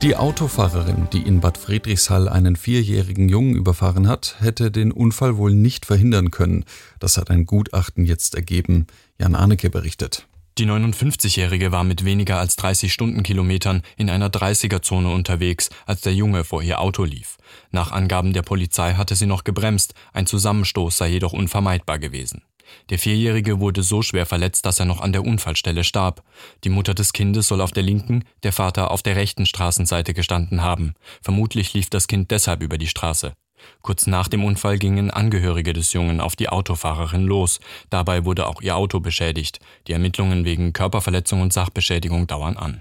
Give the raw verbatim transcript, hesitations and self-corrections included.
Die Autofahrerin, die in Bad Friedrichshall einen vierjährigen Jungen überfahren hat, hätte den Unfall wohl nicht verhindern können. Das hat ein Gutachten jetzt ergeben. Jan Arnecke berichtet. Die neunundfünfzigjährige war mit weniger als dreißig Stundenkilometern in einer dreißiger-Zone unterwegs, als der Junge vor ihr Auto lief. Nach Angaben der Polizei hatte sie noch gebremst, ein Zusammenstoß sei jedoch unvermeidbar gewesen. Der Vierjährige wurde so schwer verletzt, dass er noch an der Unfallstelle starb. Die Mutter des Kindes soll auf der linken, der Vater auf der rechten Straßenseite gestanden haben. Vermutlich lief das Kind deshalb über die Straße. Kurz nach dem Unfall gingen Angehörige des Jungen auf die Autofahrerin los. Dabei wurde auch ihr Auto beschädigt. Die Ermittlungen wegen Körperverletzung und Sachbeschädigung dauern an.